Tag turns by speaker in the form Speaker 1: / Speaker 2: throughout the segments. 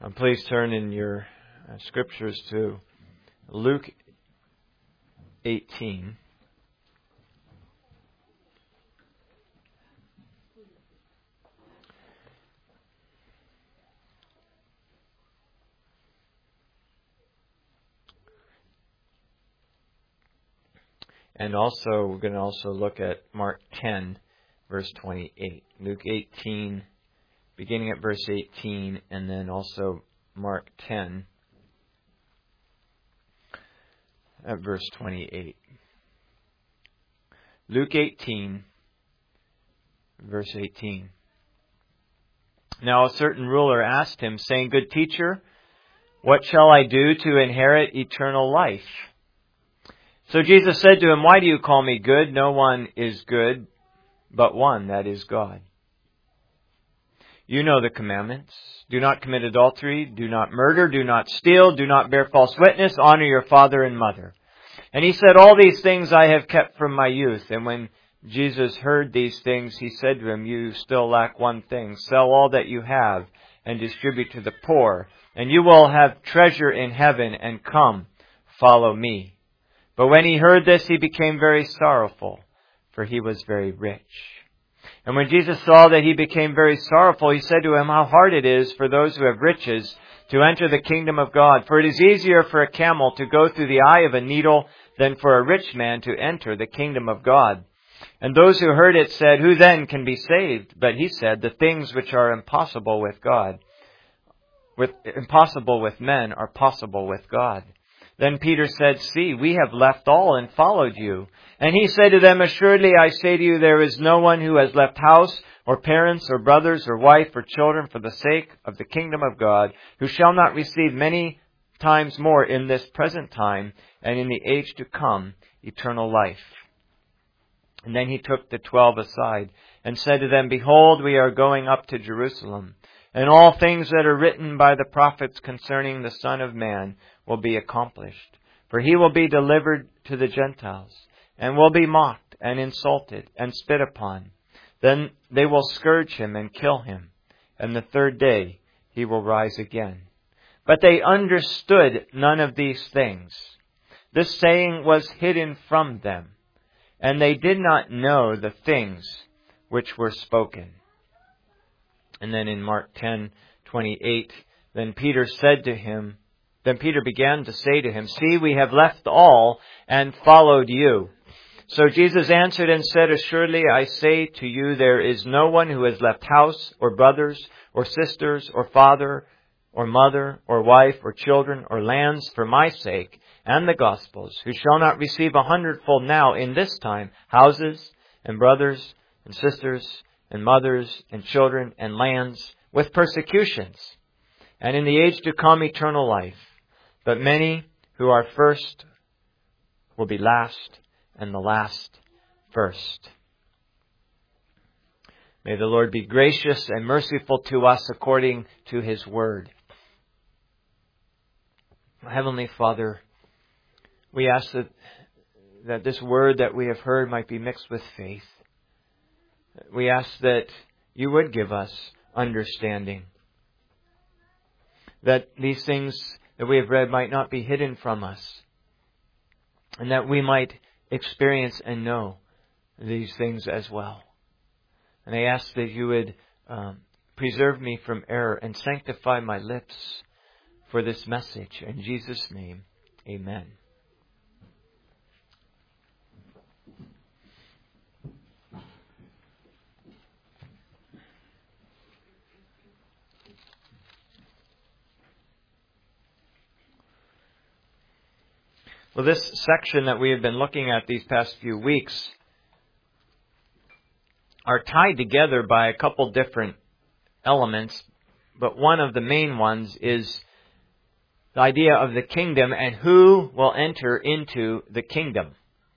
Speaker 1: Please turn in your scriptures to Luke 18. And also, we're going to also look at Mark 10, verse 28. Luke 18, beginning at verse 18, and then also Mark 10, at verse 28. Luke 18, verse 18. Now a certain ruler asked him, saying, Good teacher, what shall I do to inherit eternal life? So Jesus said to him, Why do you call me good? No one is good but one, that is God. You know the commandments. Do not commit adultery. Do not murder. Do not steal. Do not bear false witness. Honor your father and mother. And he said, All these things I have kept from my youth. And when Jesus heard these things, he said to him, You still lack one thing. Sell all that you have and distribute to the poor, and you will have treasure in heaven, and come, follow me. But when he heard this, he became very sorrowful, for he was very rich. And when Jesus saw that he became very sorrowful, he said to him, How hard it is for those who have riches to enter the kingdom of God. For it is easier for a camel to go through the eye of a needle than for a rich man to enter the kingdom of God. And those who heard it said, Who then can be saved? But he said, The things which are impossible with men are possible with God. Then Peter said, See, we have left all and followed you. And he said to them, Assuredly I say to you, there is no one who has left house or parents or brothers or wife or children for the sake of the kingdom of God, who shall not receive many times more in this present time and in the age to come eternal life. And then he took the 12 aside and said to them, Behold, we are going up to Jerusalem, and all things that are written by the prophets concerning the Son of Man will be accomplished. For he will be delivered to the Gentiles, and will be mocked and insulted and spit upon. Then they will scourge him and kill him, and the third day he will rise again. But they understood none of these things. This saying was hidden from them, and they did not know the things which were spoken. And then in Mark 10:28, Then Peter began to say to him, See, we have left all and followed you. So Jesus answered and said, Assuredly I say to you, there is no one who has left house or brothers or sisters or father or mother or wife or children or lands for my sake and the gospel's, who shall not receive 100-fold now in this time houses and brothers and sisters and mothers and children and lands with persecutions, and in the age to come eternal life. But many who are first will be last, and the last first. May the Lord be gracious and merciful to us according to His word. Heavenly Father, we ask that this word that we have heard might be mixed with faith. We ask that you would give us understanding, that these things that we have read might not be hidden from us, and that we might experience and know these things as well. And I ask that you would preserve me from error and sanctify my lips for this message. In Jesus' name, amen. Well, this section that we have been looking at these past few weeks are tied together by a couple different elements, but one of the main ones is the idea of the kingdom and who will enter into the kingdom.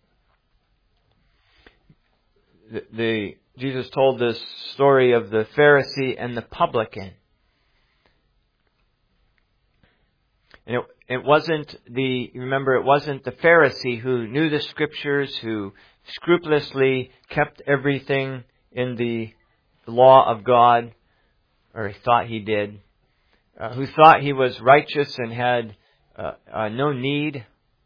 Speaker 1: Jesus told this story of the Pharisee and the publican. And it wasn't the Pharisee who knew the Scriptures, who scrupulously kept everything in the law of God, or he thought he did. who thought he was righteous and had no need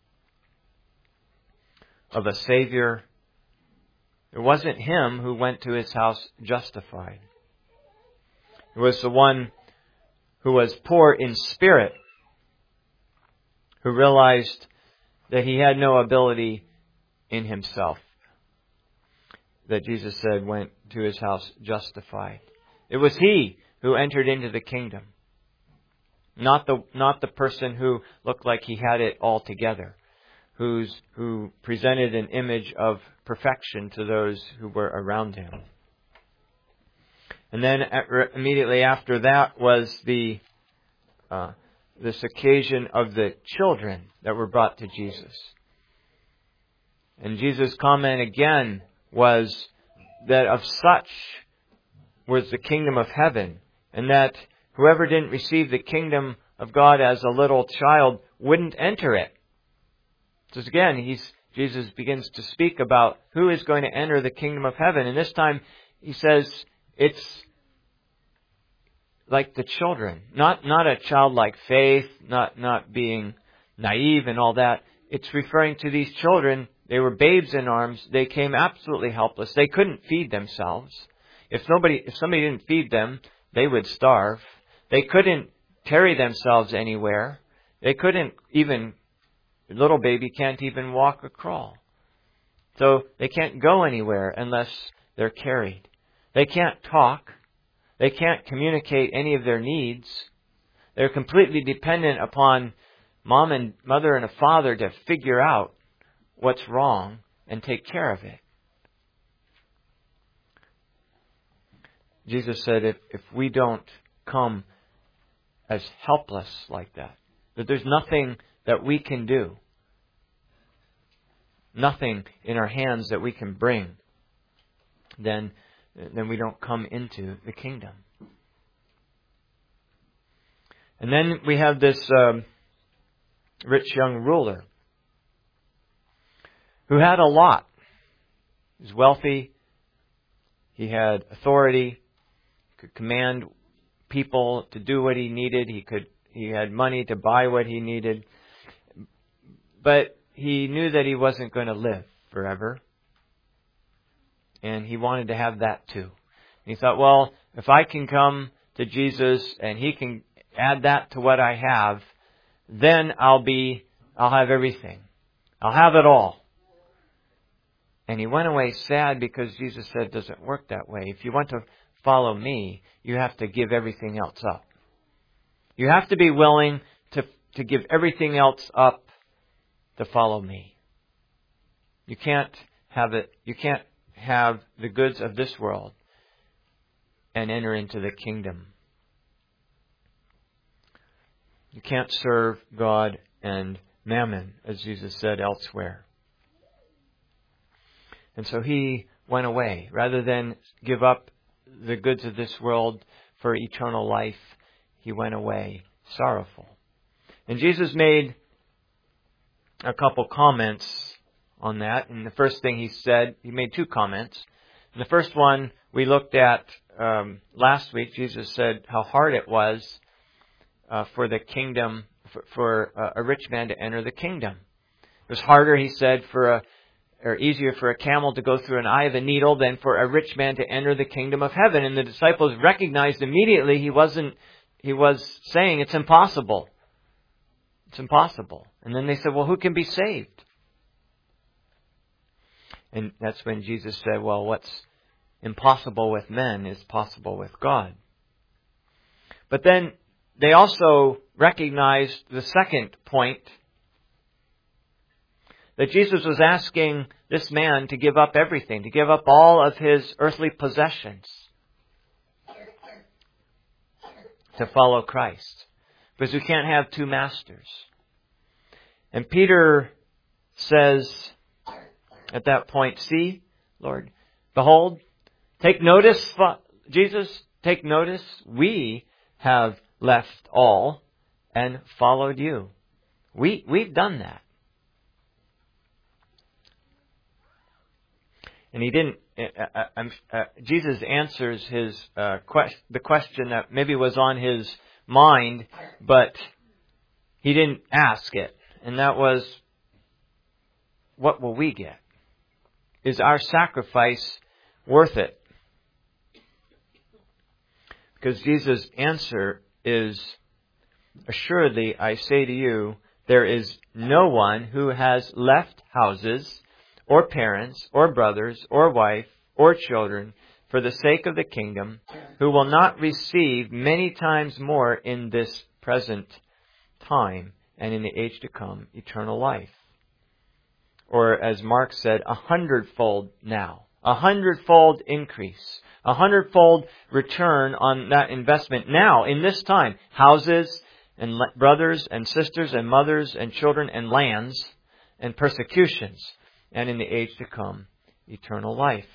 Speaker 1: of a Savior, it wasn't him who went to his house justified. It was the one who was poor in spirit, who realized that he had no ability in himself, that Jesus said went to his house justified. It was he who entered into the kingdom, not the person who looked like he had it all together, who presented an image of perfection to those who were around him. And then immediately after that was this occasion of the children that were brought to Jesus. And Jesus' comment again was that of such was the kingdom of heaven, and that whoever didn't receive the kingdom of God as a little child wouldn't enter it. So again, Jesus begins to speak about who is going to enter the kingdom of heaven. And this time he says it's like the children. Not a childlike faith, not being naive and all that. It's referring to these children. They were babes in arms. They came absolutely helpless. They couldn't feed themselves. If somebody didn't feed them, they would starve. They couldn't carry themselves anywhere. They couldn't even, little baby can't even walk or crawl. So they can't go anywhere unless they're carried. They can't talk. They can't communicate any of their needs. They're completely dependent upon mother and a father to figure out what's wrong and take care of it. Jesus said if we don't come as helpless like that there's nothing that we can do, nothing in our hands that we can bring, then we don't come into the kingdom. And then we have this rich young ruler who had a lot. He was wealthy. He had authority. Could command people to do what he needed. He had money to buy what he needed. But he knew that he wasn't going to live forever. And he wanted to have that too. And he thought, well, if I can come to Jesus and he can add that to what I have, then I'll have everything. I'll have it all. And he went away sad because Jesus said it doesn't work that way. If you want to follow me, you have to give everything else up. You have to be willing to give everything else up to follow me. You can't have it. You can't have the goods of this world and enter into the kingdom. You can't serve God and mammon, as Jesus said elsewhere. And so he went away. Rather than give up the goods of this world for eternal life, he went away sorrowful. And Jesus made a couple comments on that. And the first thing he said, he made two comments. And the first one we looked at last week. Jesus said how hard it was for the kingdom, for a rich man to enter the kingdom. It was harder, he said, or easier for a camel to go through an eye of a needle than for a rich man to enter the kingdom of heaven. And the disciples recognized immediately he was saying it's impossible. It's impossible. And then they said, well, who can be saved? And that's when Jesus said, well, what's impossible with men is possible with God. But then they also recognized the second point, that Jesus was asking this man to give up everything, to give up all of his earthly possessions to follow Christ. Because we can't have two masters. And Peter says at that point, see, Lord, behold, take notice, Jesus, take notice, we have left all and followed you. We've done that. And he didn't. Jesus answers the question that maybe was on his mind, but he didn't ask it. And that was, what will we get? Is our sacrifice worth it? Because Jesus' answer is, assuredly, I say to you, there is no one who has left houses, or parents, or brothers, or wife, or children, for the sake of the kingdom, who will not receive many times more in this present time, and in the age to come, eternal life. Or as Mark said, 100-fold now. 100-fold increase. 100-fold return on that investment now, in this time. Houses, and brothers, and sisters, and mothers, and children, and lands, and persecutions. And in the age to come, eternal life.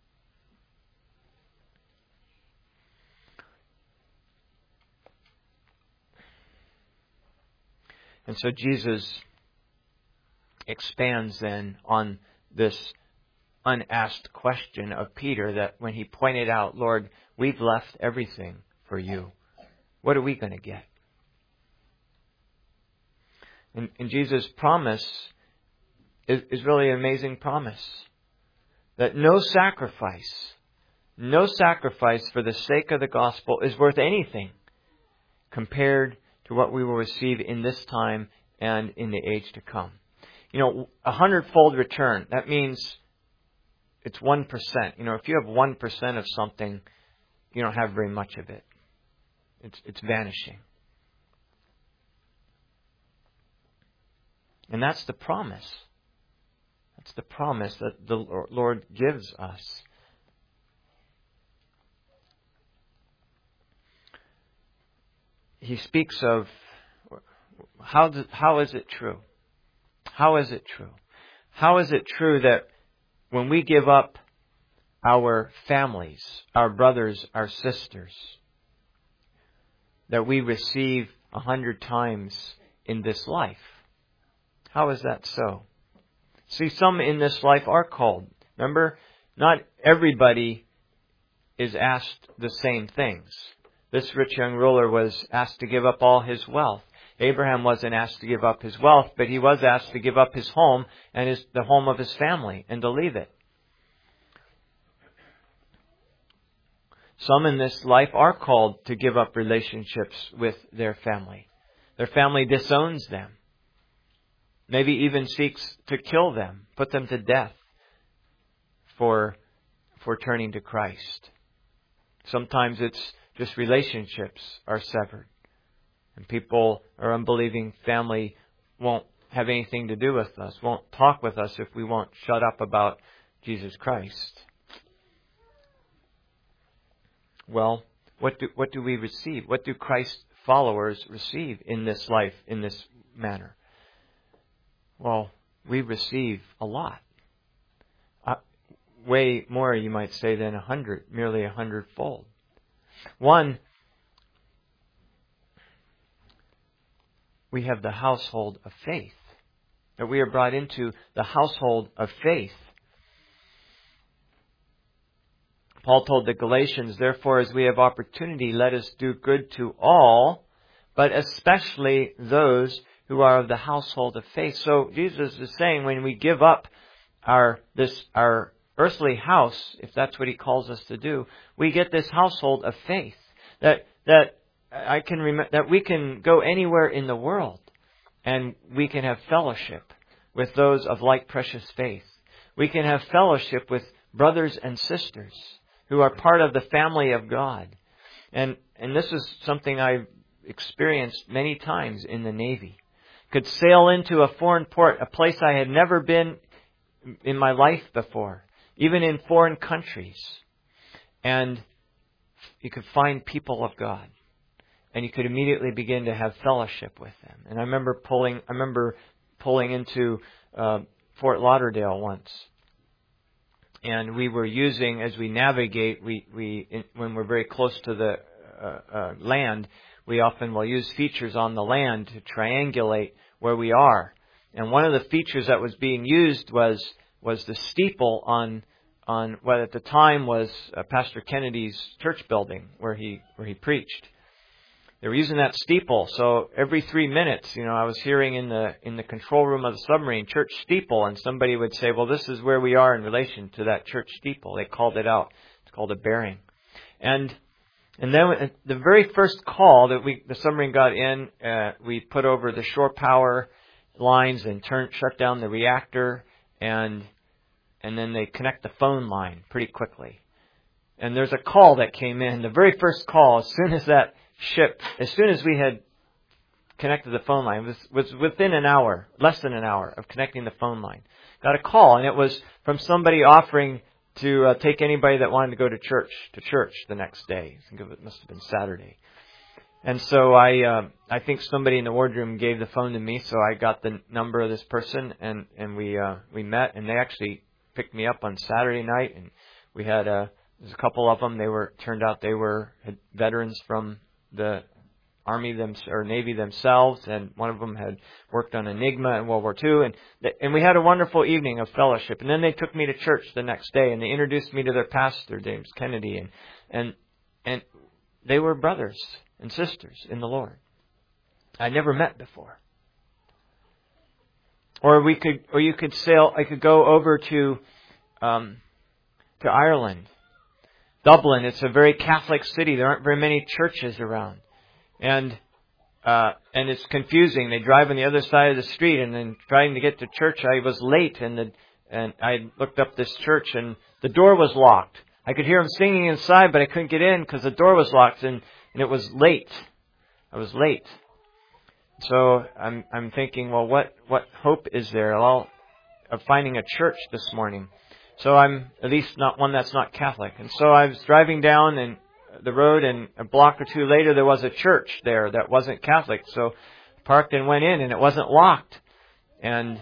Speaker 1: And so Jesus expands then on this unasked question of Peter, that when he pointed out, Lord, we've left everything for you. What are we going to get? And Jesus' promise is really an amazing promise. That no sacrifice for the sake of the gospel is worth anything compared to what we will receive in this time and in the age to come. 100-fold return, that means it's 1%. If you have 1% of something, you don't have very much of it. It's vanishing. And that's the promise. That's the promise that the Lord gives us. He speaks of how is it true? How is it true? How is it true that when we give up our families, our brothers, our sisters, that we receive 100 times in this life? How is that so? See, some in this life are called. Remember, not everybody is asked the same things. This rich young ruler was asked to give up all his wealth. Abraham wasn't asked to give up his wealth, but he was asked to give up his home and the home of his family and to leave it. Some in this life are called to give up relationships with their family. Their family disowns them. Maybe even seeks to kill them, put them to death for turning to Christ. Sometimes it's just relationships are severed. And people or unbelieving family won't have anything to do with us, won't talk with us if we won't shut up about Jesus Christ. Well, what do we receive? What do Christ's followers receive in this life, in this manner? Well, we receive a lot. Way more, you might say, than 100, merely 100-fold. One, we have the household of faith. That we are brought into the household of faith. Paul told the Galatians, therefore, as we have opportunity, let us do good to all, but especially those who are of the household of faith. So Jesus is saying, when we give up our earthly house, if that's what He calls us to do, we get this household of faith. That we can go anywhere in the world and we can have fellowship with those of like precious faith. We can have fellowship with brothers and sisters who are part of the family of God. And this is something I've experienced many times in the Navy. Could sail into a foreign port, a place I had never been in my life before, even in foreign countries. And you could find people of God. And you could immediately begin to have fellowship with them. And I remember pulling into Fort Lauderdale once. And we were using, as we navigate, when we're very close to the land, we often will use features on the land to triangulate where we are. And one of the features that was being used was the steeple on what at the time was Pastor Kennedy's church building where he preached. they were using that steeple. So every 3 minutes, I was hearing in the control room of the submarine, church steeple, and somebody would say, well, this is where we are in relation to that church steeple. They called it out. It's called a bearing. And then the very first call that the submarine got in, we put over the shore power lines and shut down the reactor, and then they connect the phone line pretty quickly. And there's a call that came in, the very first call, as soon as we had connected the phone line, was within an hour, less than an hour of connecting the phone line. Got a call, and it was from somebody offering to take anybody that wanted to go to church the next day. I think it must have been Saturday. And so I think somebody in the wardroom gave the phone to me, so I got the number of this person, and we met, and they actually picked me up on Saturday night, and we had there's a couple of them. Turned out they were veterans from the Army or Navy themselves, and one of them had worked on Enigma in World War II, and we had a wonderful evening of fellowship. And then they took me to church the next day, and they introduced me to their pastor, James Kennedy, and they were brothers and sisters in the Lord I never met before. Or you could sail. I could go over to Ireland. Dublin, it's a very Catholic city. There aren't very many churches around. And it's confusing. They drive on the other side of the street, and then trying to get to church, I was late, and I looked up this church, and the door was locked. I could hear them singing inside, but I couldn't get in because the door was locked, and it was late. I was late. So I'm thinking, well, what hope is there of finding a church this morning? So I'm at least not one that's not Catholic. And so I was driving down the road, and a block or two later there was a church there that wasn't Catholic. So I parked and went in, and it wasn't locked. And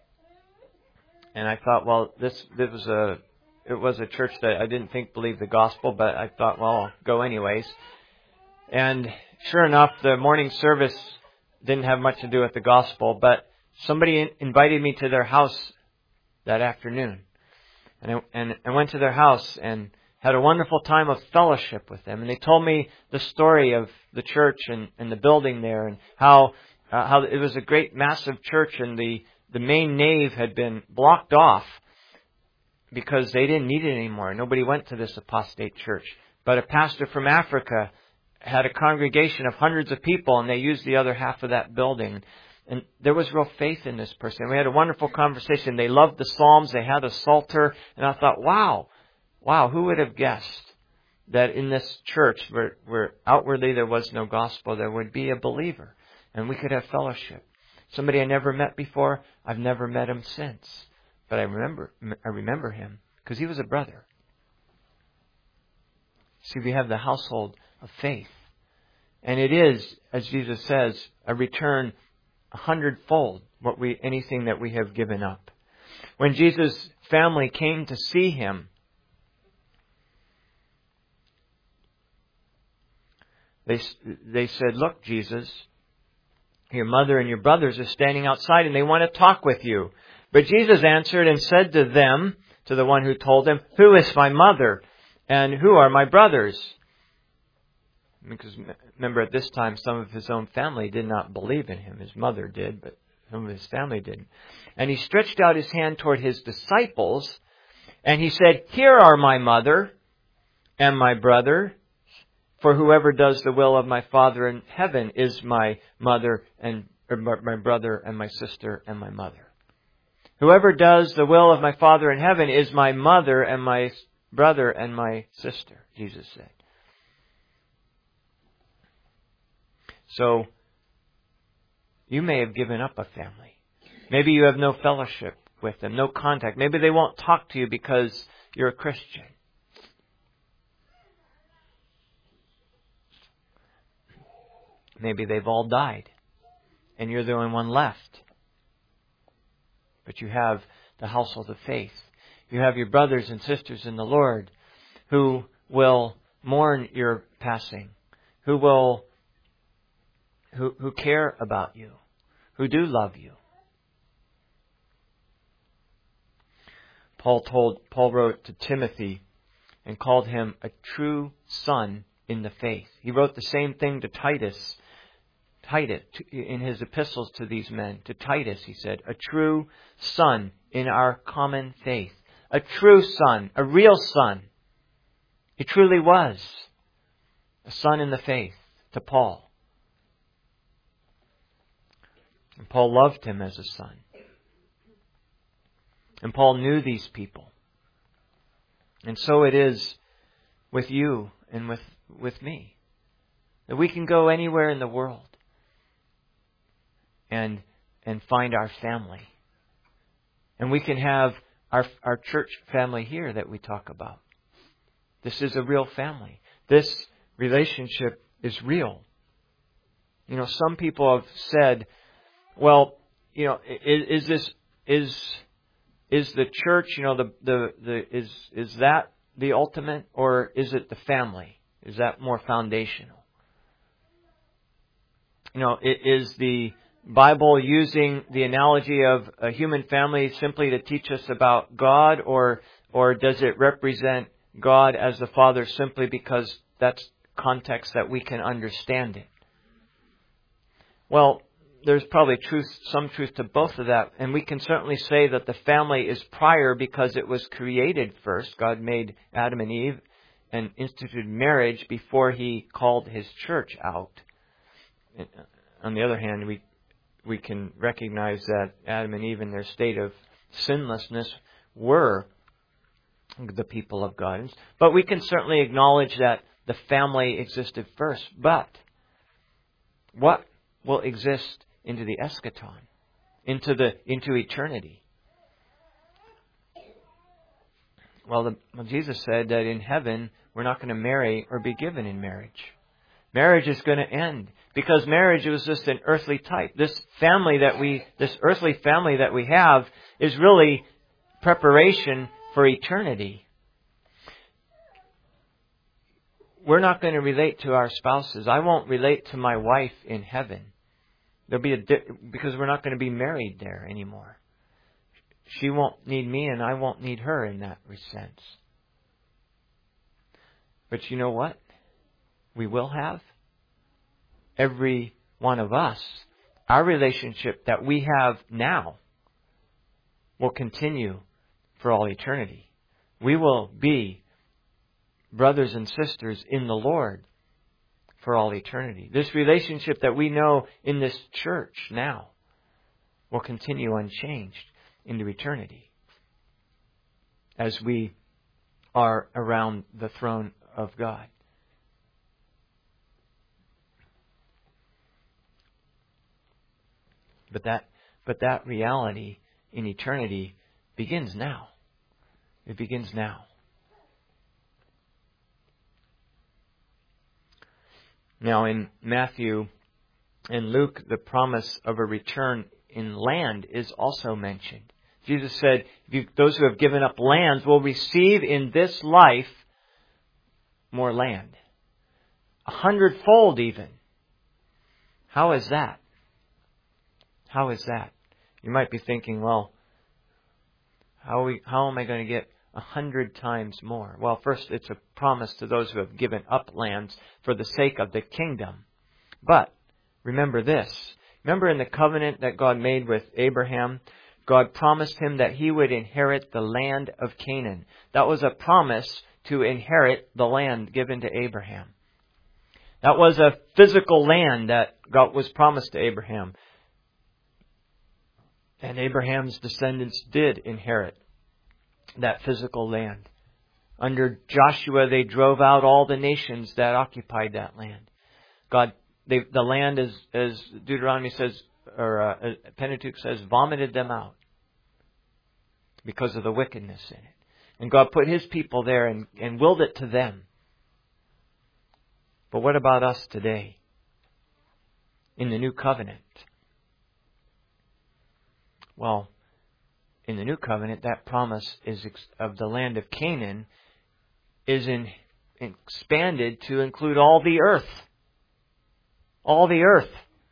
Speaker 1: I thought, well, it was a church that I didn't think believed the gospel, but I thought, well, I'll go anyways. And sure enough, the morning service didn't have much to do with the gospel, but somebody invited me to their house that afternoon. And I went to their house and had a wonderful time of fellowship with them. And they told me the story of the church and the building there, and how it was a great, massive church, and the main nave had been blocked off because they didn't need it anymore. Nobody went to this apostate church. But a pastor from Africa had a congregation of hundreds of people, and they used the other half of that building. And there was real faith in this person. We had a wonderful conversation. They loved the Psalms. They had a Psalter. And I thought, wow, who would have guessed that in this church where outwardly there was no gospel, there would be a believer, and we could have fellowship. Somebody I never met before. I've never met him since. But I remember him because he was a brother. See, we have the household of faith. And it is, as Jesus says, a return 100-fold anything that we have given up. When Jesus' family came to see him, they said, "Look, Jesus, your mother and your brothers are standing outside, and they want to talk with you." But Jesus answered and said to them, to the one who told him, "Who is my mother, and who are my brothers?" Because remember, at this time, some of his own family did not believe in him. His mother did, but some of his family didn't. And he stretched out his hand toward his disciples, and he said, "Here are my mother and my brother. For whoever does the will of my Father in heaven is my mother and my brother and my sister and my mother." Whoever does the will of my Father in heaven is my mother and my brother and my sister, Jesus said. So, you may have given up a family. Maybe you have no fellowship with them, no contact. Maybe they won't talk to you because you're a Christian. Maybe they've all died, and you're the only one left. But you have the household of faith. You have your brothers and sisters in the Lord who will mourn your passing, who care about you, who do love you. Paul wrote to Timothy and called him a true son in the faith. He wrote the same thing to Titus. In his epistles to these men. To Titus, he said, a true son in our common faith. A true son, a real son. He truly was a son in the faith to Paul. And Paul loved him as a son. And Paul knew these people. And so it is with you and with me. That we can go anywhere in the world and find our family. And we can have our church family here that we talk about. This is a real family. This relationship is real. You know, some people have said, well, you know, is the church, you know, is that the ultimate, or is it the family? Is that more foundational? You know, is the Bible using the analogy of a human family simply to teach us about God, or does it represent God as the Father simply because that's context that we can understand it? Well, there's probably some truth to both of that, and we can certainly say that the family is prior because it was created first. God made Adam and Eve and instituted marriage before He called His church out. On the other hand, we can recognize that Adam and Eve in their state of sinlessness were the people of God. But we can certainly acknowledge that the family existed first. But what will exist into the eschaton, into eternity? Well, Jesus said that in heaven we're not going to marry or be given in marriage. Marriage is going to end because marriage was just an earthly type. This earthly family that we have is really preparation for eternity. We're not going to relate to our spouses. I won't relate to my wife in heaven. Because we're not going to be married there anymore. She won't need me and I won't need her in that sense. But you know what? We will have, every one of us, our relationship that we have now will continue for all eternity. We will be brothers and sisters in the Lord for all eternity. This relationship that we know in this church now will continue unchanged into eternity as we are around the throne of God. But that reality in eternity begins now. It begins now. Now in Matthew and Luke, the promise of a return in land is also mentioned. Jesus said, those who have given up lands will receive in this life more land. 100-fold even. How is that? How is that? You might be thinking, well, how am I going to get 100 times more? Well, first, it's a promise to those who have given up lands for the sake of the kingdom. But remember this. Remember in the covenant that God made with Abraham, God promised him that he would inherit the land of Canaan. That was a promise to inherit the land given to Abraham. That was a physical land that God was promised to Abraham. And Abraham's descendants did inherit that physical land. Under Joshua, they drove out all the nations that occupied that land. The land, as Deuteronomy says, or Pentateuch says, vomited them out because of the wickedness in it. And God put His people there and willed it to them. But what about us today? In the new covenant? Well, in the new covenant, that promise of the land of Canaan is expanded to include all the earth. All the earth.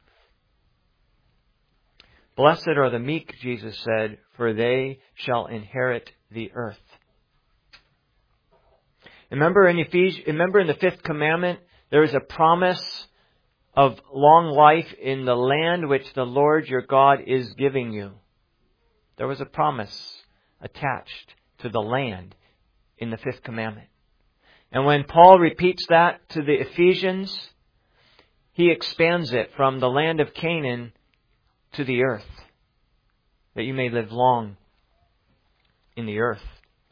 Speaker 1: Blessed are the meek, Jesus said, for they shall inherit the earth. Remember in the fifth commandment, there is a promise of long life in the land which the Lord your God is giving you. There was a promise attached to the land in the fifth commandment. And when Paul repeats that to the Ephesians, he expands it from the land of Canaan to the earth, that you may live long in the earth.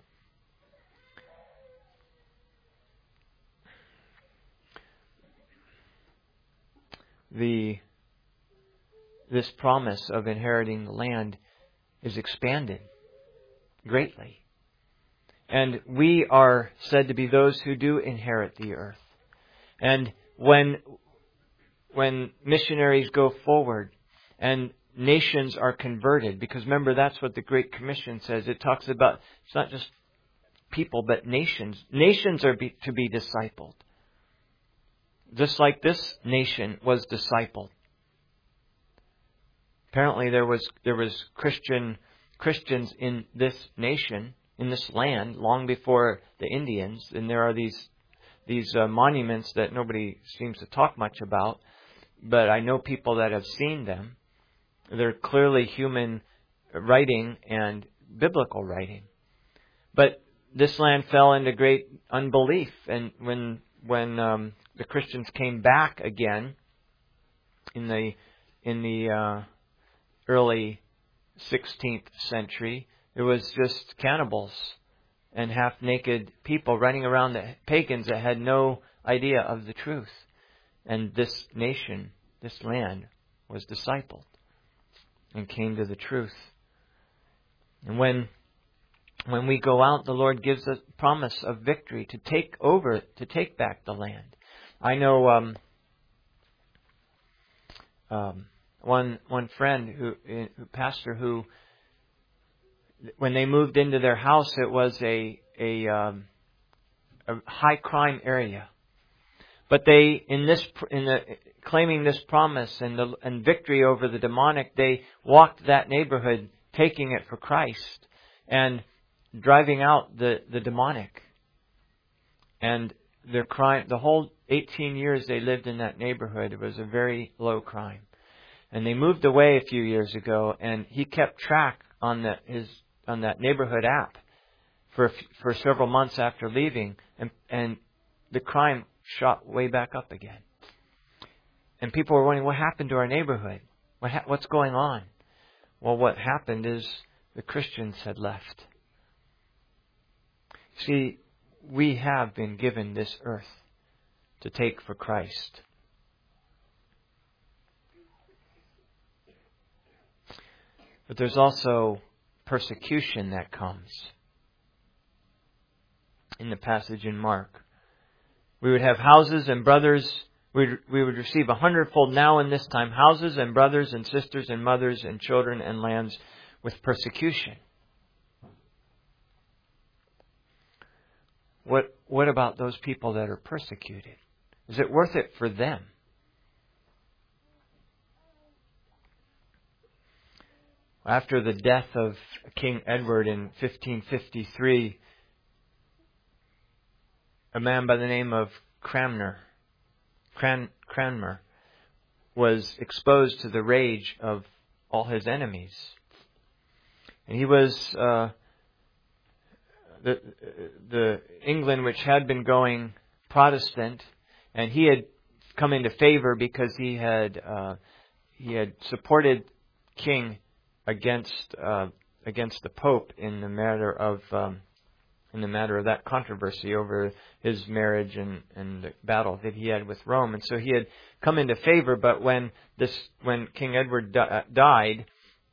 Speaker 1: This promise of inheriting the land is expanded greatly. And we are said to be those who do inherit the earth. And when missionaries go forward and nations are converted, because remember, that's what the Great Commission says. It talks about, it's not just people, but nations. Nations are to be discipled. Just like this nation was discipled. Apparently there was Christians in this nation, in this land, long before the Indians, and there are these monuments that nobody seems to talk much about, but I know people that have seen them. They're clearly human writing and biblical writing. But this land fell into great unbelief, and when the Christians came back again in the early 16th century, it was just cannibals and half-naked people running around, the pagans that had no idea of the truth. And this nation, this land, was discipled and came to the truth. And when we go out, the Lord gives us promise of victory to take back the land. I know one friend pastor who, when they moved into their house, it was a high crime area. But they, claiming this promise and victory over the demonic, they walked that neighborhood, taking it for Christ and driving out the demonic. And their crime, the whole 18 years they lived in that neighborhood, it was a very low crime. And they moved away a few years ago, and he kept track on that neighborhood app for several months after leaving, and the crime shot way back up again. And people were wondering, what happened to our neighborhood? What's going on? Well, what happened is the Christians had left. See, we have been given this earth to take for Christ. But there's also persecution that comes. In the passage in Mark, we would have houses and brothers. We would receive 100-fold now in this time, houses and brothers and sisters and mothers and children and lands with persecution. What about those people that are persecuted? Is it worth it for them? After the death of King Edward in 1553, a man by the name of Cranmer was exposed to the rage of all his enemies. And he was the England, which had been going Protestant, and he had come into favor because he had supported King against the Pope in the matter of that controversy over his marriage and the battle that he had with Rome. And so he had come into favor, but when King Edward died,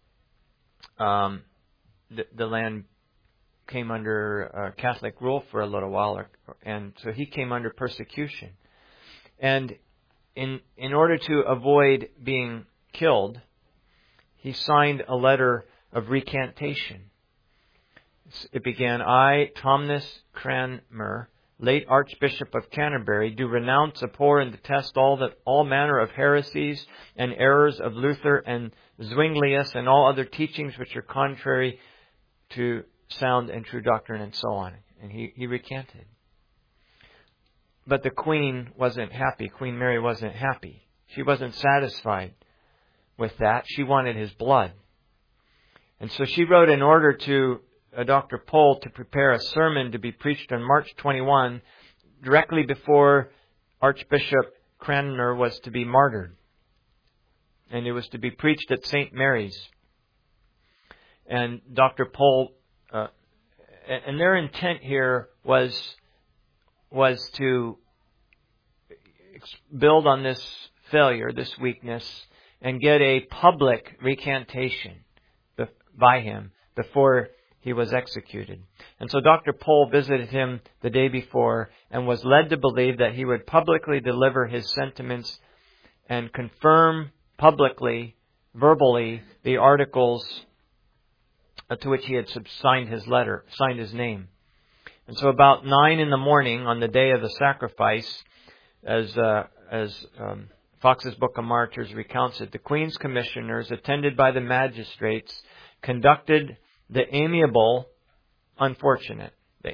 Speaker 1: the land came under Catholic rule for a little while, and so he came under persecution. And in order to avoid being killed, he signed a letter of recantation. It began, I, Thomas Cranmer, late Archbishop of Canterbury, do renounce, abhor, and detest all manner of heresies and errors of Luther and Zwinglius and all other teachings which are contrary to sound and true doctrine, and so on. And he recanted. But the Queen wasn't happy. Queen Mary wasn't happy. She wasn't satisfied with that. She wanted his blood. And so she wrote an order to Dr. Pole to prepare a sermon to be preached on March 21, directly before Archbishop Cranmer was to be martyred. And it was to be preached at St. Mary's. And Dr. Pole, and their intent here was to build on this failure, this weakness, and get a public recantation by him before he was executed. And so Dr. Pole visited him the day before and was led to believe that he would publicly deliver his sentiments and confirm publicly, verbally, the articles to which he had signed his letter, signed his name. And so about 9 a.m. on the day of the sacrifice, as Fox's Book of Martyrs recounts it, the Queen's commissioners, attended by the magistrates, conducted the amiable unfortunate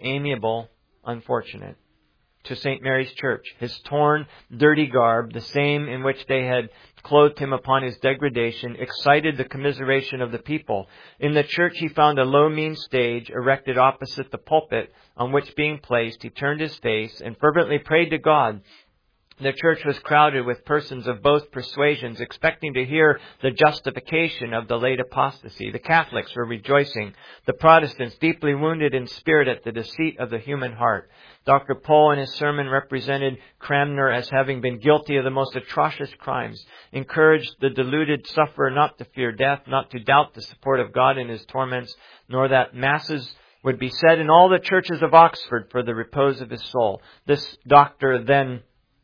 Speaker 1: to St. Mary's Church. His torn, dirty garb, the same in which they had clothed him upon his degradation, excited the commiseration of the people. In the church he found a low, mean stage erected opposite the pulpit, on which being placed, he turned his face and fervently prayed to God. The church was crowded with persons of both persuasions, expecting to hear the justification of the late apostasy. The Catholics were rejoicing, the Protestants deeply wounded in spirit at the deceit of the human heart. Dr. Pole in his sermon represented Cranmer as having been guilty of the most atrocious crimes, encouraged the deluded sufferer not to fear death, not to doubt the support of God in his torments, nor that masses would be said in all the churches of Oxford for the repose of his soul. This doctor then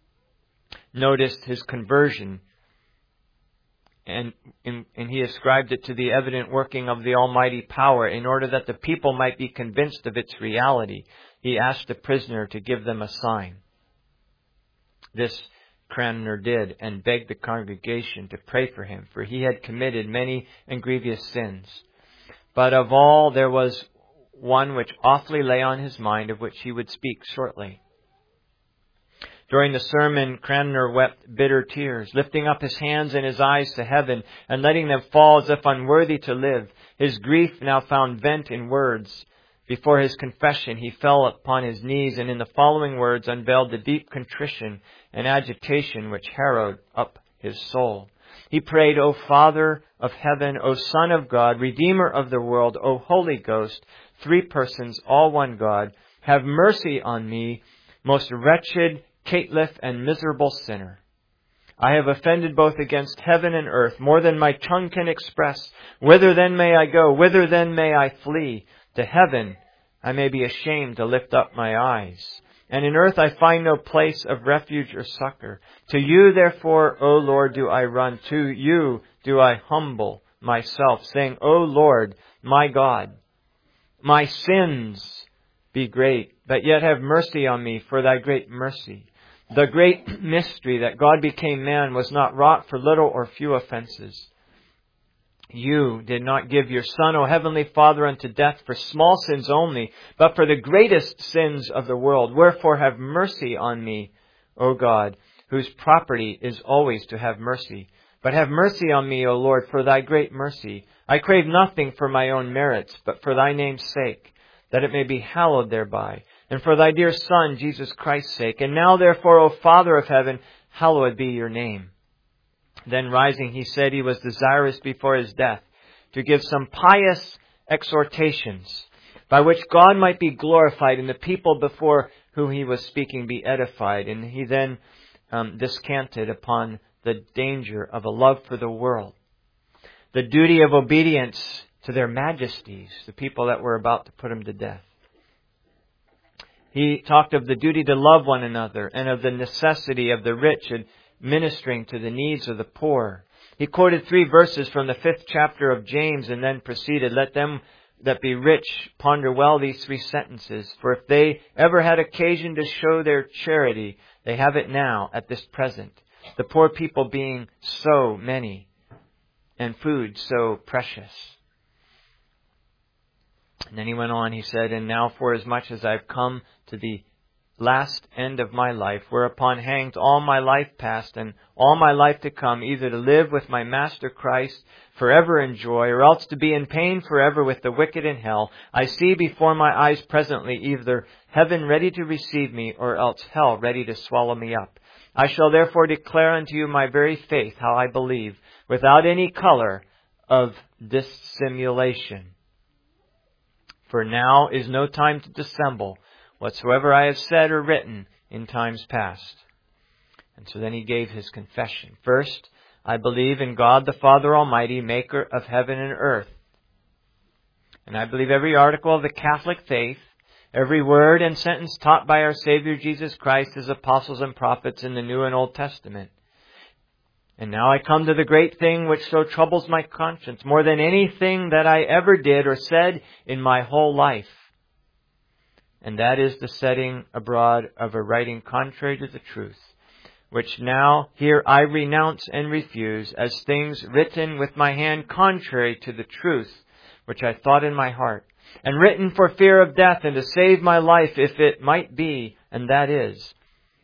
Speaker 1: noticed his conversion, and he ascribed it to the evident working of the Almighty power. In order that the people might be convinced of its reality, he asked the prisoner to give them a sign. This Cranmer did, and begged the congregation to pray for him, for he had committed many and grievous sins. But of all there was one which awfully lay on his mind, of which he would speak shortly. During the sermon, Cranmer wept bitter tears, lifting up his hands and his eyes to heaven and letting them fall as if unworthy to live. His grief now found vent in words. Before his confession, he fell upon his knees and in the following words unveiled the deep contrition and agitation which harrowed up his soul. He prayed, O Father of heaven, O Son of God, Redeemer of the world, O Holy Ghost, three persons, all one God, have mercy on me, most wretched, caitiff and miserable sinner. I have offended both against heaven and earth, more than my tongue can express. Whither then may I go? Whither then may I flee? To heaven I may be ashamed to lift up my eyes. And in earth I find no place of refuge or succor. To you therefore, O Lord, do I run. To you do I humble myself, saying, O Lord, my God, my sins be great, but yet have mercy on me for thy great mercy. The great mystery that God became man was not wrought for little or few offenses. You did not give your Son, O Heavenly Father, unto death for small sins only, but for the greatest sins of the world. Wherefore have mercy on me, O God, whose property is always to have mercy. But have mercy on me, O Lord, for thy great mercy. I crave nothing for my own merits, but for thy name's sake, that it may be hallowed thereby. And for thy dear Son, Jesus Christ's sake. And now therefore, O Father of heaven, hallowed be your name. Then rising, he said he was desirous before his death to give some pious exhortations, by which God might be glorified and the people before whom he was speaking be edified. And he then descanted upon the danger of a love for the world, the duty of obedience to their majesties, the people that were about to put him to death. He talked of the duty to love one another and of the necessity of the rich and ministering to the needs of the poor. He quoted 3 verses from the 5th chapter of James and then proceeded, let them that be rich ponder well these 3 sentences. For if they ever had occasion to show their charity, they have it now at this present. The poor people being so many and food so precious. And then he went on, he said, and now forasmuch as I have come to the last end of my life, whereupon hangs all my life past and all my life to come, either to live with my Master Christ forever in joy, or else to be in pain forever with the wicked in hell. I see before my eyes presently either heaven ready to receive me, or else hell ready to swallow me up. I shall therefore declare unto you my very faith, how I believe, without any color of dissimulation. For now is no time to dissemble whatsoever I have said or written in times past. And so then he gave his confession. First, I believe in God the Father Almighty, maker of heaven and earth. And I believe every article of the Catholic faith, every word and sentence taught by our Savior Jesus Christ, His apostles and prophets in the New and Old Testament. And now I come to the great thing which so troubles my conscience more than anything that I ever did or said in my whole life. And that is the setting abroad of a writing contrary to the truth, which now here I renounce and refuse as things written with my hand contrary to the truth, which I thought in my heart, and written for fear of death and to save my life if it might be, and that is.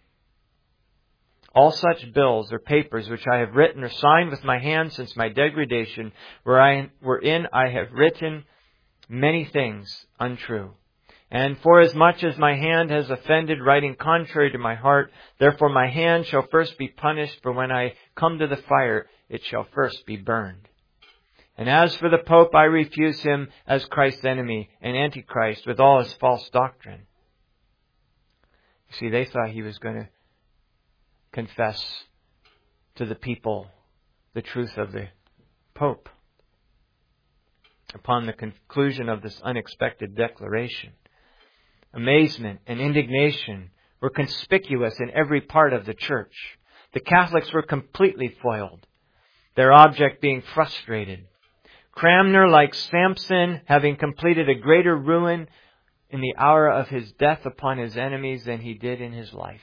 Speaker 1: All such bills or papers which I have written or signed with my hand since my degradation, wherein I have written many things untrue. And forasmuch as my hand has offended, writing contrary to my heart, therefore my hand shall first be punished, for when I come to the fire, it shall first be burned. And as for the Pope, I refuse him as Christ's enemy and Antichrist with all his false doctrine. You see, they thought he was going to confess to the people the truth of the Pope. Upon the conclusion of this unexpected declaration, amazement and indignation were conspicuous in every part of the church. The Catholics were completely foiled, their object being frustrated. Cranmer, like Samson, having completed a greater ruin in the hour of his death upon his enemies than he did in his life.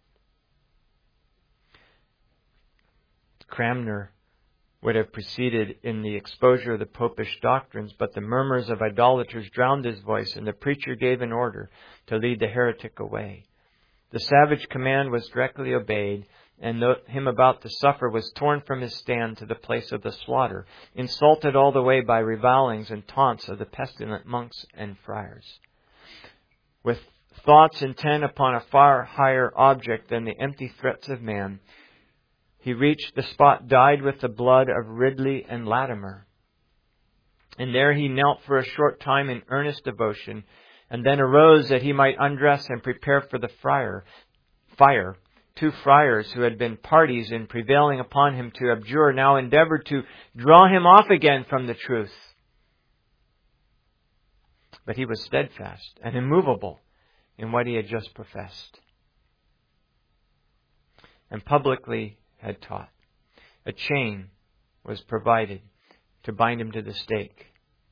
Speaker 1: Cranmer would have proceeded in the exposure of the popish doctrines, but the murmurs of idolaters drowned his voice, and the preacher gave an order to lead the heretic away. The savage command was directly obeyed, and him about to suffer was torn from his stand to the place of the slaughter, insulted all the way by revilings and taunts of the pestilent monks and friars. With thoughts intent upon a far higher object than the empty threats of man, he reached the spot dyed with the blood of Ridley and Latimer. And there he knelt for a short time in earnest devotion, and then arose that he might undress and prepare for the fire. 2 friars who had been parties in prevailing upon him to abjure now endeavored to draw him off again from the truth. But he was steadfast and immovable in what he had just professed, and publicly had taught. A chain was provided to bind him to the stake.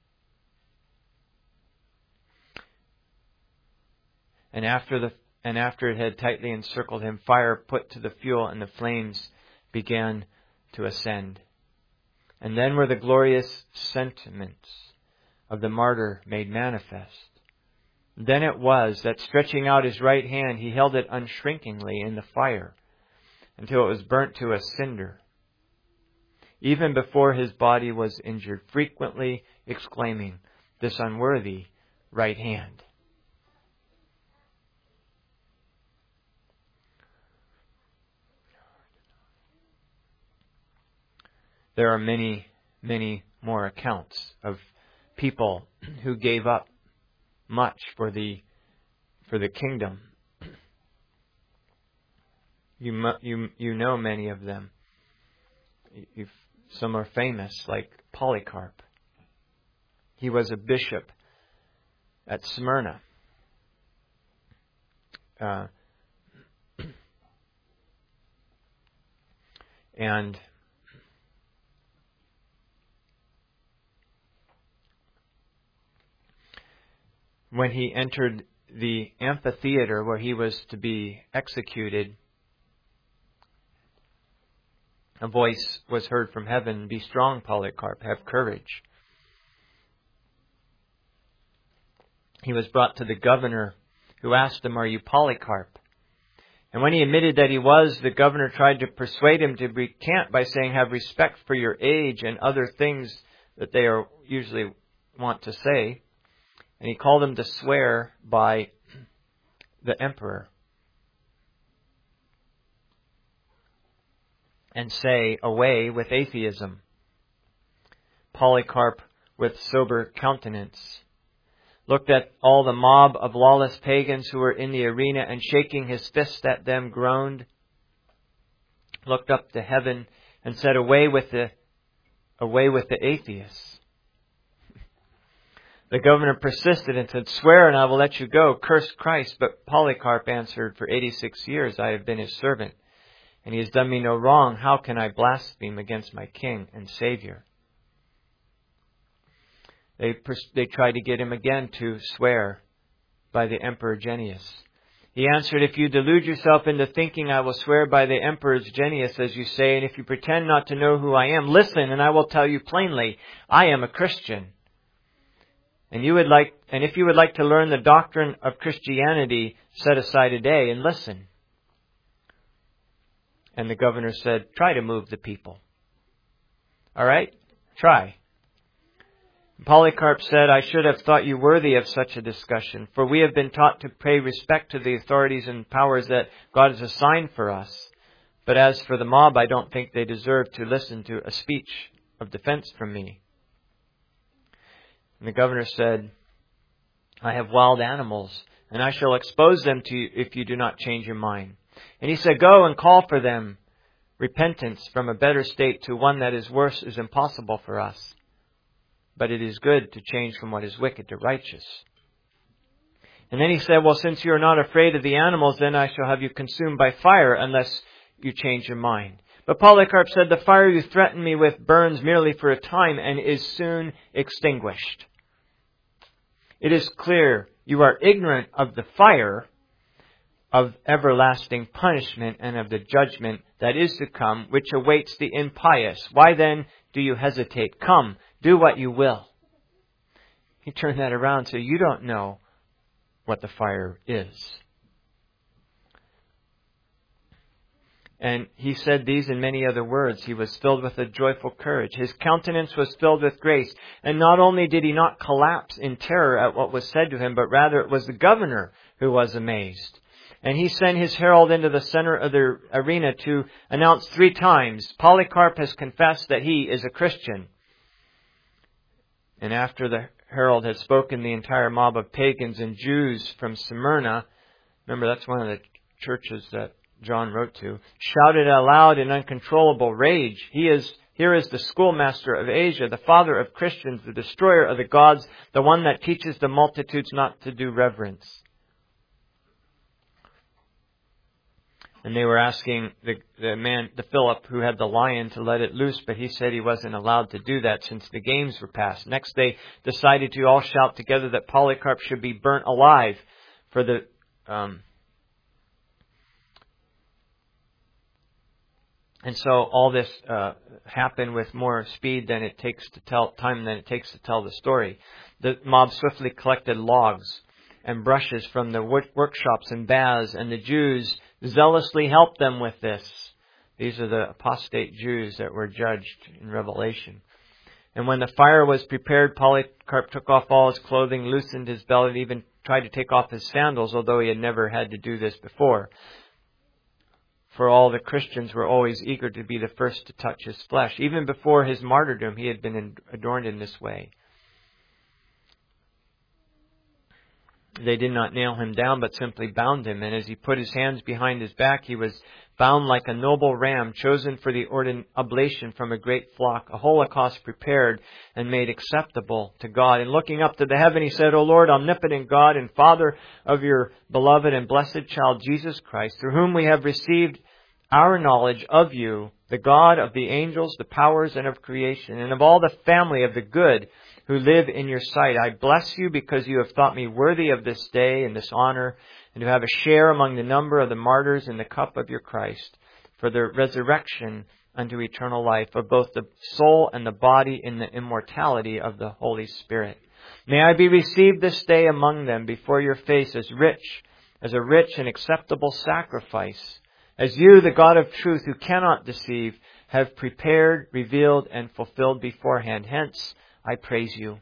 Speaker 1: And after it had tightly encircled him, fire put to the fuel, and the flames began to ascend. And then were the glorious sentiments of the martyr made manifest. Then it was that, stretching out his right hand, he held it unshrinkingly in the fire, until it was burnt to a cinder, even before his body was injured, frequently exclaiming, "This unworthy right hand." There are many, many more accounts of people who gave up much for the kingdom. You know many of them. Some are famous, like Polycarp. He was a bishop at Smyrna. And when he entered the amphitheater where he was to be executed, a voice was heard from heaven, "Be strong, Polycarp, have courage." He was brought to the governor, who asked him, "Are you Polycarp?" And when he admitted that he was, the governor tried to persuade him to recant by saying, "Have respect for your age," and other things that they are usually want to say. And he called him to swear by the emperor and say, "Away with atheism." Polycarp, with sober countenance, looked at all the mob of lawless pagans who were in the arena, and shaking his fist at them, groaned, looked up to heaven, and said, away with the atheists." The governor persisted and said, "Swear and I will let you go. Curse Christ." But Polycarp answered, "For 86 years I have been his servant, and he has done me no wrong. How can I blaspheme against my King and Savior?" They tried to get him again to swear by the Emperor Genius. He answered, "If you delude yourself into thinking I will swear by the Emperor Genius, as you say, and if you pretend not to know who I am, listen, and I will tell you plainly, I am a Christian. And if you would like to learn the doctrine of Christianity, set aside a day and listen." And the governor said, "Try to move the people." All right? Try. Polycarp said, "I should have thought you worthy of such a discussion, for we have been taught to pay respect to the authorities and powers that God has assigned for us. But as for the mob, I don't think they deserve to listen to a speech of defense from me." And the governor said, "I have wild animals, and I shall expose them to you if you do not change your mind." And he said, "Go and call for them. Repentance from a better state to one that is worse is impossible for us. But it is good to change from what is wicked to righteous." And then he said, "Well, since you are not afraid of the animals, then I shall have you consumed by fire unless you change your mind." But Polycarp said, "The fire you threaten me with burns merely for a time and is soon extinguished. It is clear you are ignorant of the fire of everlasting punishment and of the judgment that is to come, which awaits the impious. Why then do you hesitate? Come, do what you will." He turned that around and said, "You don't know what the fire is." And he said these and many other words. He was filled with a joyful courage. His countenance was filled with grace. And not only did he not collapse in terror at what was said to him, but rather it was the governor who was amazed. And he sent his herald into the center of the arena to announce 3 times, "Polycarp has confessed that he is a Christian." And after the herald had spoken, the entire mob of pagans and Jews from Smyrna, remember that's one of the churches that John wrote to, shouted aloud in uncontrollable rage, Here is the schoolmaster of Asia, the father of Christians, the destroyer of the gods, the one that teaches the multitudes not to do reverence." And they were asking the Philip who had the lion to let it loose, but he said he wasn't allowed to do that since the games were past. Next they decided to all shout together that Polycarp should be burnt alive for the and so all this happened with more speed than it takes to tell the story. The mob swiftly collected logs and brushes from the workshops and baths, and the Jews zealously helped them with this. These are the apostate Jews that were judged in Revelation. And when the fire was prepared, Polycarp took off all his clothing, loosened his belt, and even tried to take off his sandals, although he had never had to do this before. For all the Christians were always eager to be the first to touch his flesh. Even before his martyrdom, he had been adorned in this way. They did not nail him down, but simply bound him. And as he put his hands behind his back, he was bound like a noble ram, chosen for the oblation from a great flock, a holocaust prepared and made acceptable to God. And looking up to the heaven, he said, "O Lord, omnipotent God and Father of your beloved and blessed child, Jesus Christ, through whom we have received our knowledge of you, the God of the angels, the powers, and of creation, and of all the family of the good who live in your sight. I bless you because you have thought me worthy of this day and this honor, and to have a share among the number of the martyrs in the cup of your Christ, for the resurrection unto eternal life of both the soul and the body in the immortality of the Holy Spirit. May I be received this day among them before your face as rich as a rich and acceptable sacrifice, as you, the God of truth, who cannot deceive, have prepared, revealed, and fulfilled beforehand. Hence, I praise you.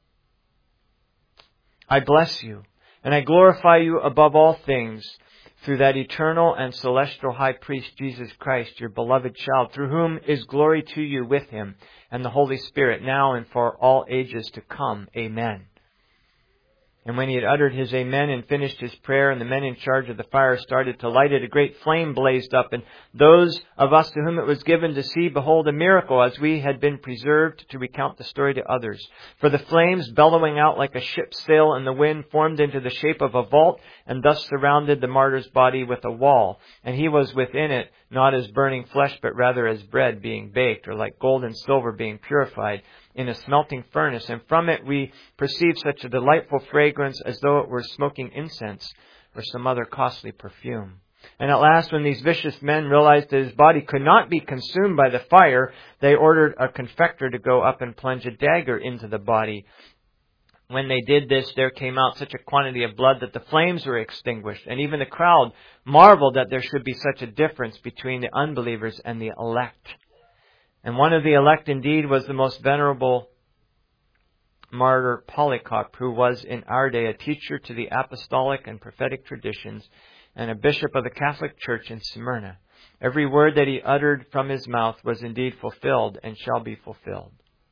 Speaker 1: I bless you, and I glorify you above all things, through that eternal and celestial high priest, Jesus Christ, your beloved child, through whom is glory to you with him and the Holy Spirit, now and for all ages to come. Amen. And when he had uttered his amen and finished his prayer, and the men in charge of the fire started to light it, a great flame blazed up, and those of us to whom it was given to see, behold, a miracle, as we had been preserved to recount the story to others. For the flames, bellowing out like a ship's sail in the wind, formed into the shape of a vault, and thus surrounded the martyr's body with a wall. And he was within it, not as burning flesh, but rather as bread being baked, or like gold and silver being purified in a smelting furnace. And from it we perceived such a delightful fragrance as though it were smoking incense or some other costly perfume. And at last, when these vicious men realized that his body could not be consumed by the fire, they ordered a confecter to go up and plunge a dagger into the body. When they did this, there came out such a quantity of blood that the flames were extinguished. And even the crowd marveled that there should be such a difference between the unbelievers and the elect. And one of the elect indeed was the most venerable martyr Polycarp, who was in our day a teacher to the apostolic and prophetic traditions and a bishop of the Catholic Church in Smyrna. Every word that he uttered from his mouth was indeed fulfilled and shall be fulfilled.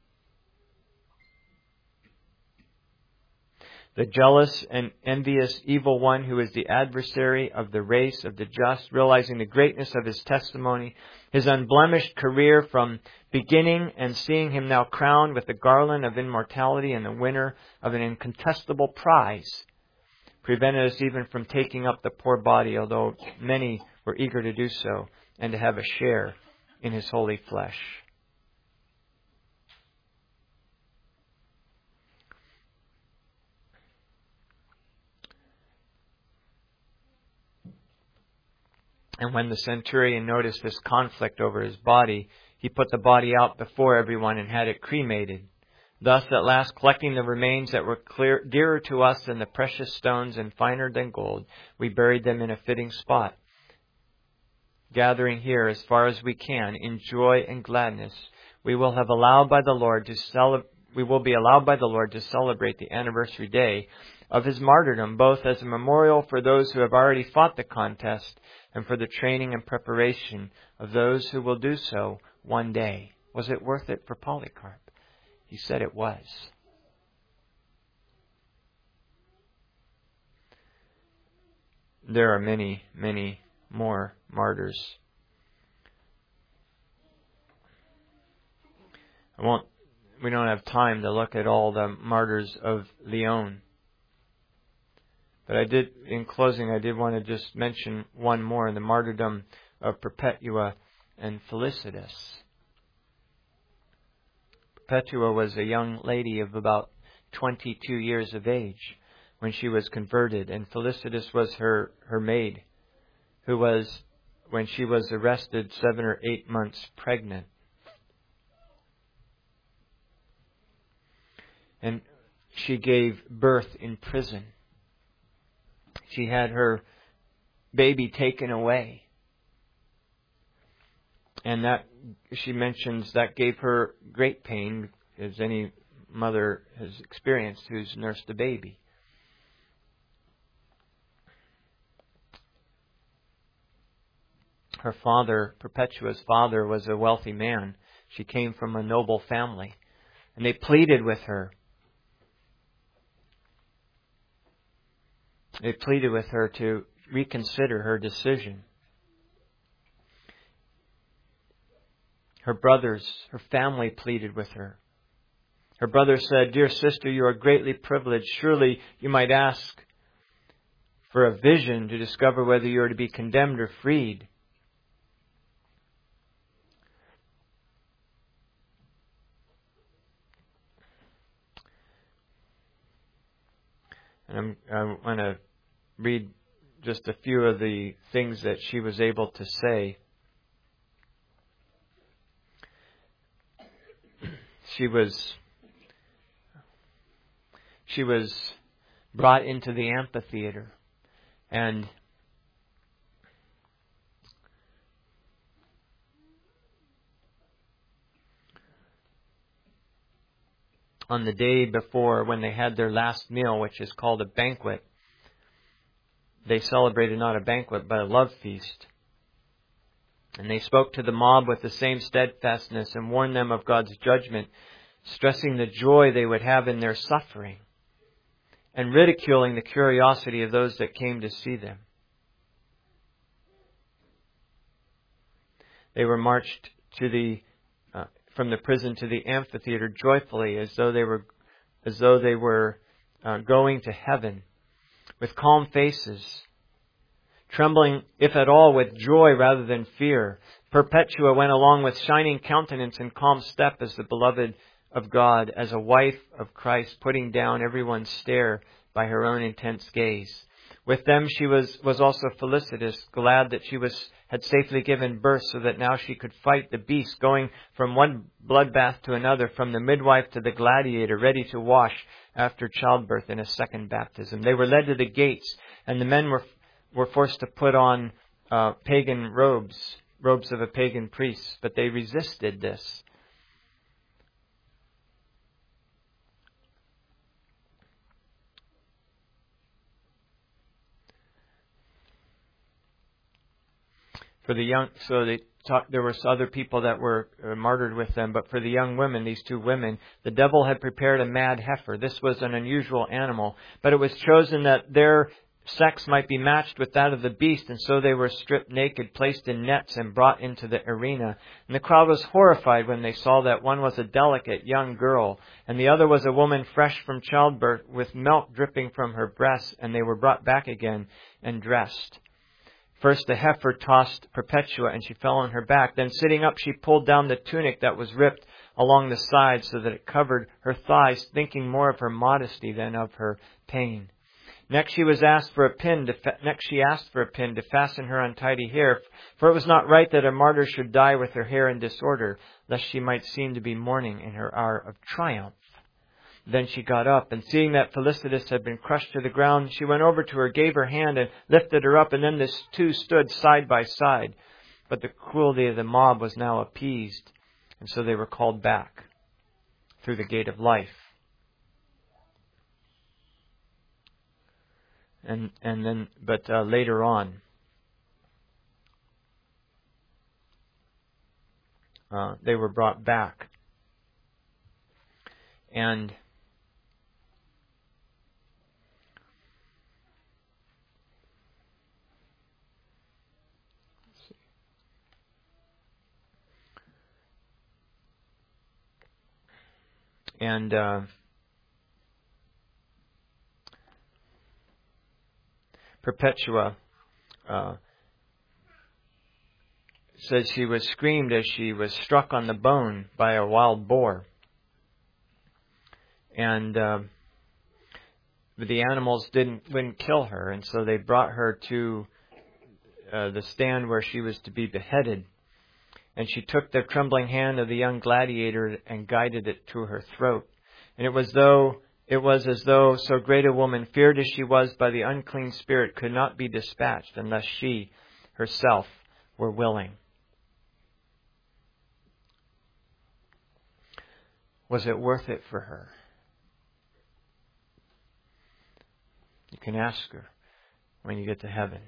Speaker 1: The jealous and envious evil one, who is the adversary of the race of the just, realizing the greatness of his testimony, his unblemished career from beginning, and seeing him now crowned with the garland of immortality and the winner of an incontestable prize, prevented us even from taking up the poor body, although many were eager to do so and to have a share in his holy flesh. And when the centurion noticed this conflict over his body, he put the body out before everyone and had it cremated. Thus, at last, collecting the remains that were dearer to us than the precious stones and finer than gold, we buried them in a fitting spot. Gathering here as far as we can in joy and gladness, we will be allowed by the Lord to celebrate the anniversary day of his martyrdom, both as a memorial for those who have already fought the contest and for the training and preparation of those who will do so one day. Was it worth it for Polycarp? He said it was. There are many, many more martyrs. We don't have time to look at all the martyrs of Lyon. But in closing, I did want to just mention one more, the martyrdom of Perpetua and Felicitas. Perpetua was a young lady of about 22 years of age when she was converted, and Felicitas was her maid, who was, when she was arrested, 7 or 8 months pregnant. And she gave birth in prison. She had her baby taken away. And that, she mentions, that gave her great pain, as any mother has experienced who's nursed a baby. Her father, Perpetua's father, was a wealthy man. She came from a noble family. And they pleaded with her. They pleaded with her to reconsider her decision. Her brothers, her family pleaded with her. Her brother said, "Dear sister, you are greatly privileged. Surely you might ask for a vision to discover whether you are to be condemned or freed." And I want to read just a few of the things that she was able to say. She was brought into the amphitheater, And on the day before, when they had their last meal, which is called a banquet, they celebrated not a banquet, but a love feast. And they spoke to the mob with the same steadfastness and warned them of God's judgment, stressing the joy they would have in their suffering and ridiculing the curiosity of those that came to see them. They were marched to from the prison to the amphitheater joyfully, as though they were going to heaven, with calm faces, trembling, if at all, with joy rather than fear. Perpetua went along with shining countenance and calm step as the beloved of God, as a wife of Christ, putting down everyone's stare by her own intense gaze. With them she was also felicitous, glad that she had safely given birth, so that now she could fight the beast, going from one bloodbath to another, from the midwife to the gladiator, ready to wash after childbirth in a second baptism. They were led to the gates, and the men were forced to put on pagan robes of a pagan priest, but they resisted this. For the young, there were other people that were martyred with them, but for the young women, these two women, the devil had prepared a mad heifer. This was an unusual animal, but it was chosen that their sex might be matched with that of the beast, and so they were stripped naked, placed in nets, and brought into the arena. And the crowd was horrified when they saw that one was a delicate young girl, and the other was a woman fresh from childbirth, with milk dripping from her breasts, and they were brought back again and dressed. First the heifer tossed Perpetua, and she fell on her back. Then sitting up, she pulled down the tunic that was ripped along the side so that it covered her thighs, thinking more of her modesty than of her pain. Next she asked for a pin to fasten her untidy hair, for it was not right that a martyr should die with her hair in disorder, lest she might seem to be mourning in her hour of triumph. Then she got up, and seeing that Felicitas had been crushed to the ground, she went over to her, gave her hand, and lifted her up, and then the two stood side by side. But the cruelty of the mob was now appeased, and so they were called back through the gate of life. But later on, they were brought back, and Perpetua said she was screamed as she was struck on the bone by a wild boar. And the animals wouldn't kill her, and so they brought her to the stand where she was to be beheaded. And she took the trembling hand of the young gladiator and guided it to her throat. And it was as though so great a woman, feared as she was by the unclean spirit, could not be dispatched unless she herself were willing. Was it worth it for her? You can ask her when you get to heaven.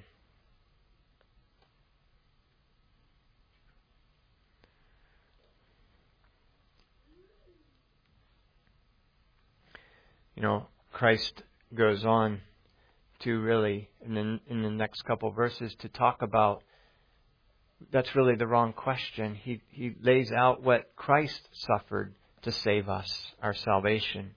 Speaker 1: You know, Christ goes on to really, in the next couple verses, to talk about, that's really the wrong question. He lays out what Christ suffered to save us, our salvation.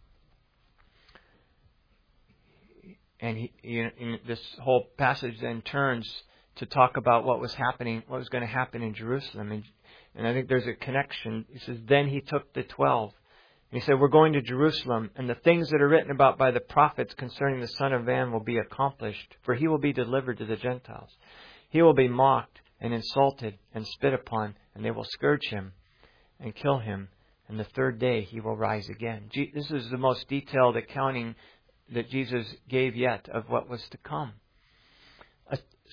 Speaker 1: And this whole passage then turns to talk about what was going to happen in Jerusalem. And I think there's a connection. He says, then he took the 12. And he said, we're going to Jerusalem, and the things that are written about by the prophets concerning the Son of Man will be accomplished, for he will be delivered to the Gentiles. He will be mocked and insulted and spit upon, and they will scourge him and kill him, and the third day he will rise again. This is the most detailed accounting that Jesus gave yet of what was to come.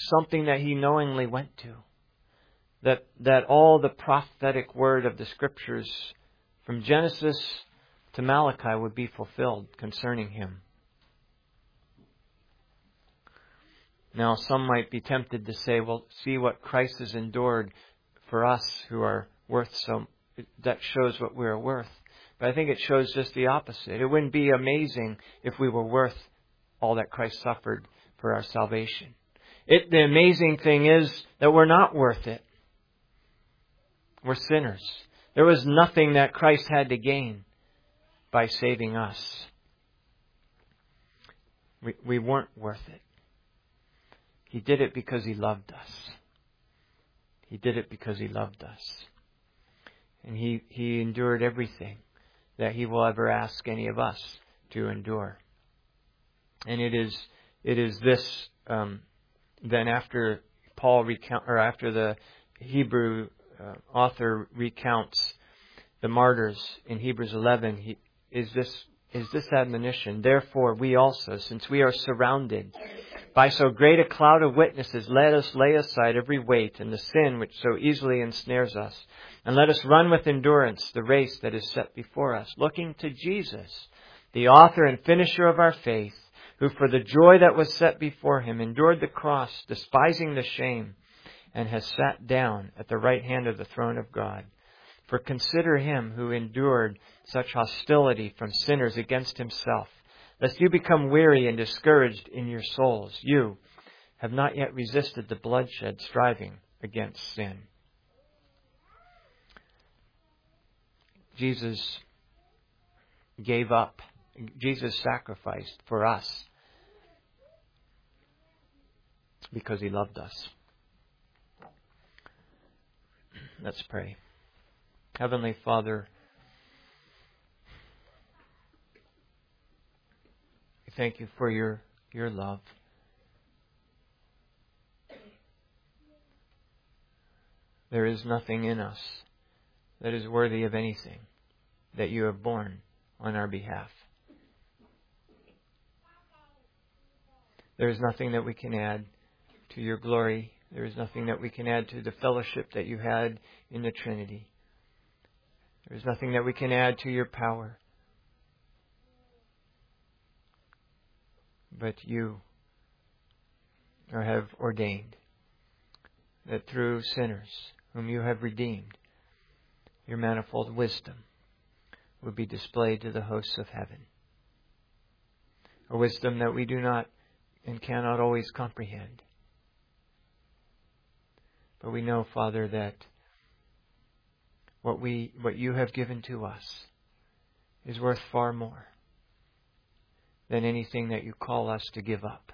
Speaker 1: something that He knowingly went to. That all the prophetic word of the Scriptures from Genesis to Malachi would be fulfilled concerning Him. Now, some might be tempted to say, well, see what Christ has endured for us who are worth so. That shows what we are worth. But I think it shows just the opposite. It wouldn't be amazing if we were worth all that Christ suffered for our salvation. The amazing thing is that we're not worth it. We're sinners. There was nothing that Christ had to gain by saving us. We weren't worth it. He did it because He loved us. He did it because He loved us. And He endured everything that He will ever ask any of us to endure. And it is this, then after after the Hebrew author recounts the martyrs in Hebrews 11, is this admonition. Therefore, we also, since we are surrounded by so great a cloud of witnesses, let us lay aside every weight and the sin which so easily ensnares us, and let us run with endurance the race that is set before us, looking to Jesus, the author and finisher of our faith, who for the joy that was set before Him endured the cross, despising the shame, and has sat down at the right hand of the throne of God. For consider Him who endured such hostility from sinners against Himself, lest you become weary and discouraged in your souls. You have not yet resisted the bloodshed, striving against sin. Jesus gave up. Jesus sacrificed for us because He loved us. Let's pray. Heavenly Father, we thank You for Your love. There is nothing in us that is worthy of anything that You have borne on our behalf. There is nothing that we can add to Your glory. There is nothing that we can add to the fellowship that You had in the Trinity. There is nothing that we can add to Your power. But You have ordained that through sinners whom You have redeemed, Your manifold wisdom would be displayed to the hosts of heaven. A wisdom that we do not and cannot always comprehend. But we know, Father, that what You have given to us is worth far more than anything that You call us to give up.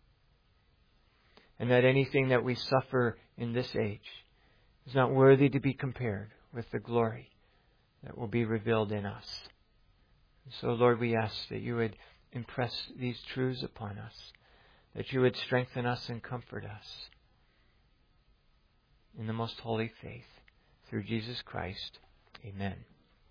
Speaker 1: And that anything that we suffer in this age is not worthy to be compared with the glory that will be revealed in us. And so, Lord, we ask that You would impress these truths upon us, that You would strengthen us and comfort us in the most holy faith. Through Jesus Christ. Amen.